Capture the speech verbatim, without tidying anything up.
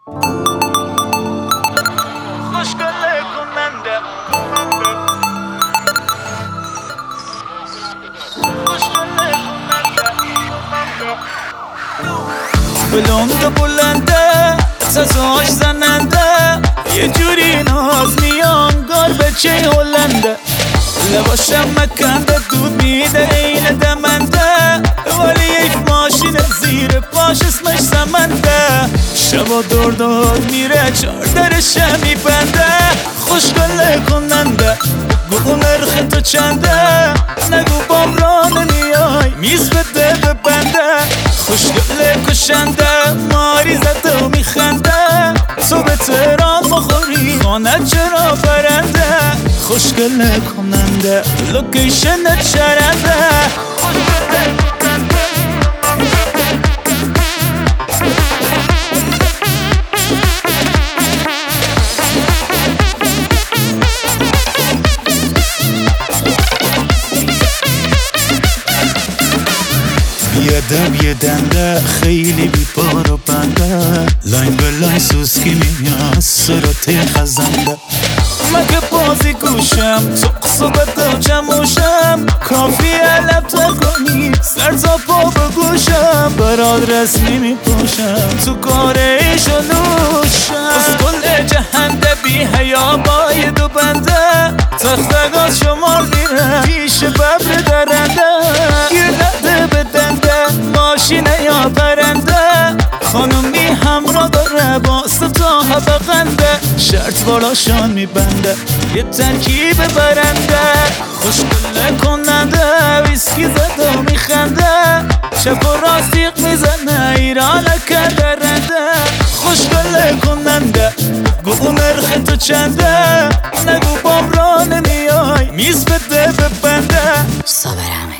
خوشگله کننده خوشگله کننده بلند بلنده سازاش زننده یه جوری ناز میانگار بچه هلنده لباشم مکنده دود میده این دمنده ولی یک ماشین زیر پاش اسمش سمنده شبا دور دور میره چار درشم میبنده خوشگله کننده بگو نرخ تو چنده نگو بام را نمیای میز بده ببنده خوشگله کشنده ماری زده و میخنده تو به تهران بخوری خانه چرا برنده خوشگله کننده لوکیشن چرنده بیادب یه دنده خیلی بی پار و بنده لاین به لاین سوسکی میاد سرات خزنده مگه بازی گوشم تو قصبت و جموشم کافی علب تا کنی سر تا پا بگوشم براد رسمی میپوشم تو کار ایش و نوشم از کل جهنده بی حیا باید و بنده تختگاز شمار میره پیش ببر درنده گیر نده بدنده ماشینه یا پرنده خانومی همراه داره با ستا حبقنده شرط بالاشان میبنده یه ترکیب برنده خوشگله کننده ویسکی زده و میخنده چپ و راستیق میزنه ایرانکه درنده خوشگله کننده بگو نرخ تو چنده نگو بام را نمیای میز بده ببنده صابرم